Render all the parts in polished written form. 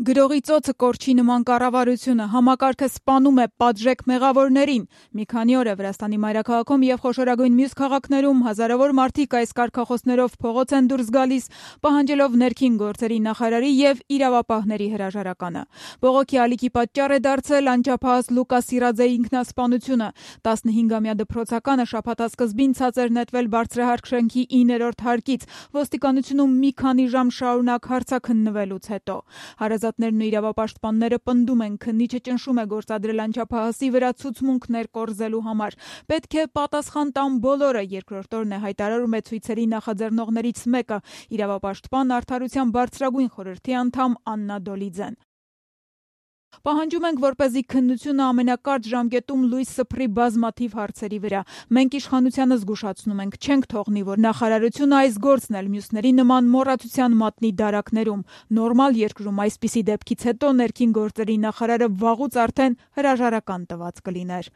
Գրողի ծոցը կորչի նման կառավարությունը համակարգը սպանում է պատժեք մեղավորներին։ Մի քանի օր է Վրաստանի մայրաքաղաքում եւ խոշորագույն մյուս քաղաքներում հազարավոր մարդիկ այս կարգախոսներով փողոց են դուրս գալիս, պահանջելով ներքին գործերի նախարարի եւ իրավապահների հրաժարականը։ Բողոքի ալիքի պատճառ է դարձել անչափահաս Լուկա Սիրաձեի ինքնասպանությունը։ 15-ամյա դպրոցականը շաբաթասկզբին ցած էր նետվել բարձրահարկ շենքի 9-րդ հարկից, ոստիկանությունում մի քանի ժամ շարունակ հարցաքննվելուց հետո։ Հարազատներն ու իրավապաշտպանները պնդում են, քննիչը ճնշում է գործադրել անչափահասի վրա ցուցմունքներ կորզելու համար։ Պետք է պատասխան տան բոլորը, երկրորդ օրն է հայտարարում է ցույցերի նախաձեռնողներից մեկը, իրավապաշտպան Արդարության բարձրագույն խորհրդի անդամ Աննա Դոլիձեն։ Պահանջում ենք, որպեսզի քննությունը ամենակարճ ժամկետում լույս սփռի բազմաթիվ հարցերի վրա։ Մենք իշխանությանը զգուշացնում ենք, չենք թողնի, որ նախարարությունը այս գործն էլ մյուսների նման մոռացության մատնի դարակներում։ Նորմալ երկրում այսպիսի դեպքից հետո ներքին գործերի նախարարը վաղուց արդեն հրաժարական տված կլիներ։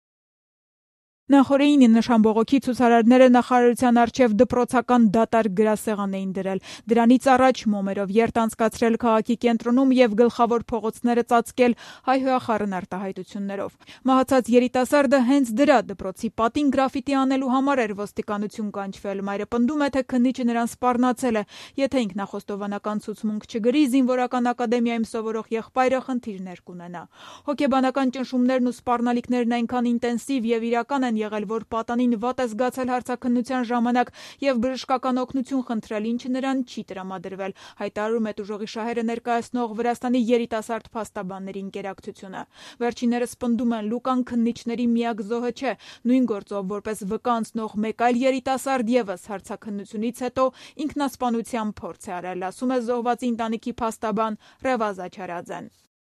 Նախորդին նշան բողոքի ցուցարարները նախարարության առջև դպրոցական դատարկ գրասեղան էին դրել։ Դրանից առաջ մոմերով երթ անցկացրել քաղաքի կենտրոնում եւ գլխավոր փողոցները ծածկել հայհոյախառն արտահայտություններով։ Մահացած երիտասարդը հենց դրա դպրոցի պատին գրաֆիտի անելու համար էր ոստիկանություն կանչվել։ Մայրը պնդում է, թե քննիչը նրան սպառնացել է։ Եթե ինքնախոստովանական ցուցմունք չգրի, զինվորական ակադեմիայում սովորող եղբայրը խնդիրներ կունենա։ Հոգեբանական ճնշումներն ու սպառնալիքներն այնքան ինտենսիվ եւ իրական են եղել, որ պատանին վատ է զգացել հարցաքննության ժամանակ եւ բժշկական օգնություն խնդրել, ինչը նրան չի տրամադրվել, հայտարարում է տուժողի շահերը ներկայացնող Վրաստանի երիտասարդ փաստաբանների ընկերակցությունը։ Վերջիններս պնդում են, Լուկան քննիչների միակ զոհը չէ, նույն գործով որպես վկա անցնող մեկ այլ երիտասարդ եւս հարցաքննությունից հետո ինքնասպանության փորձ է արել, ասում է զոհվածի ընտանիքի փաստաբան Ռևազ Աչարաձեն։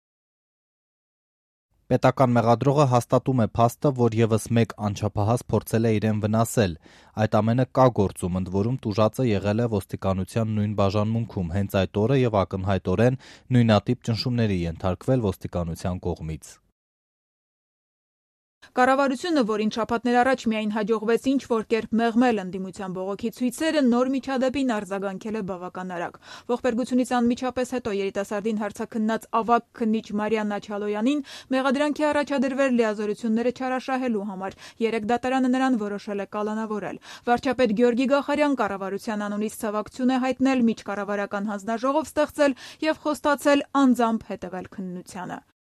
Պետական մեղադրողը հաստատում է փաստը, որ եւս մեկ անչափահաս փորձել է իրեն վնասել։ Այդ ամենը կա գործում, ընդ որում տուժածը եղել է ոստիկանության նույն բաժանմունքում հենց այդ օրը եւ ակնհայտորեն նույնատիպ ճնշումների ենթարկվել ոստիկանության կողմից։ Կառավարությունը, որին շաբաթներ առաջ միայն հաջողվեց ինչ-որ կերպ մեղմել ընդդիմության բողոքի ցույցերը, նոր միջադեպին արձագանքել է բավական արագ։ Ողբերգությունից անմիջապես հետո երիտասարդին հարցաքննած ավագ քննիչ Մարիաննա Չալոյանին մեղադրանքի առաջադրվել լիազորությունները չարաշահելու համար։ 3 դատարանը նրան որոշել է կալանավորել։ Վարչապետ Գյորգի Գախարյան կառավարության անունից ցավակցություն է հայտնել, միջկառավարական հանձնաժողով ստեղծել եւ խոստացել անձամբ հետեւել քննությանը։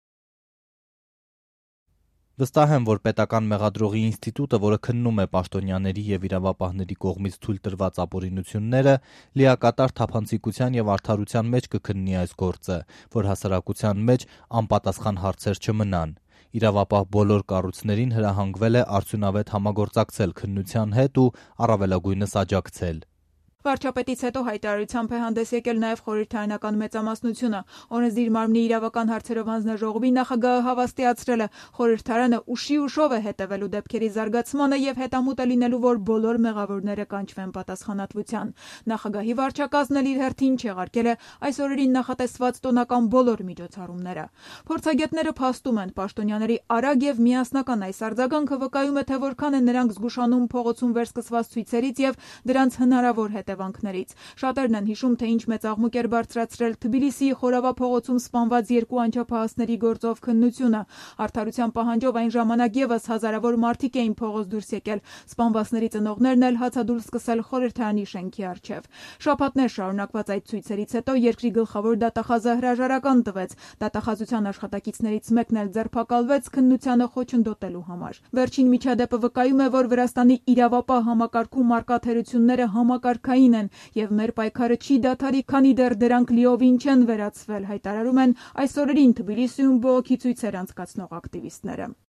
Վստահ եմ, որ պետական մեղադրողի ինստիտուտը, որը քննում է պաշտոնյաների եւ իրավապահների կողմից թույլ տրված ապօրինությունները, լիակատար թափանցիկության եւ արդարության մեջ կքննի այս գործը, որ հասարակության մեջ անպատասխան հարցեր չմնան։ Իրավապահ բոլոր կառույցներին հրահանգվել է արդյունավետ համագործակցել քննության հետ ու առավելագույնս աջակցել։ Վարչապետից հետո հայտարարությամբ է հանդես եկել նաև խորհրդարանական մեծամասնությունը։ Օրենսդիր մարմնի իրավական հարցերով հանձնաժողովի նախագահը հավաստիացրել է, խորհրդարանը ուշով է հետևելու դեպքերի զարգացմանը եւ հետամուտ է լինելու, որ բոլոր մեղավորները կանչվեն պատասխանատվության։ Նախագահի վարչակազմն էլ իր հերթին չեղարկել է այս օրերին նախատեսված տոնական բոլոր միջոցառումները։ Փորձագետները փաստում են, պաշտոնյաների արագ եւ միասնական այս արձագանքը վկայում է, թե որքան են նրանք զգուշանում փողոցում վերսկսված ցույցերից եւ դրանց հնարավոր հետևանքներից։ Շատերն են հիշում, թե ինչ մեծ աղմուկ էր բարձրացրել Թբիլիսիի Խորավա փողոցում սպանված 2 անչափահասների գործով քննությունը։ Արդարության պահանջով այն ժամանակ եւս հազարավոր մարդիկ էին փողոց դուրս եկել։ Սպանվածների ծնողներն էլ հացադուլ սկսել խորհրդարանի շենքի առջև։ Շաբաթներ շարունակված այդ ցույցերից հետո երկրի գլխավոր դատախազը հրաժարական տվեց։ Դատախազության աշխատակիցներից մեկն էլ ձերբակալվեց քննությանը խոչընդոտելու համար։ Վերջին միջադեպը վկայում է, որ Վրաստանի իրավապահ համակարգում առկա թերությունները համակարգային են եւ մեր պայքարը չի դադարի, քանի դեռ դրանք լիովին չեն վերացվել, հայտարարում են այս օրերին Թբիլիսիում բողոքի ցույցեր անցկացնող ակտիվիստները։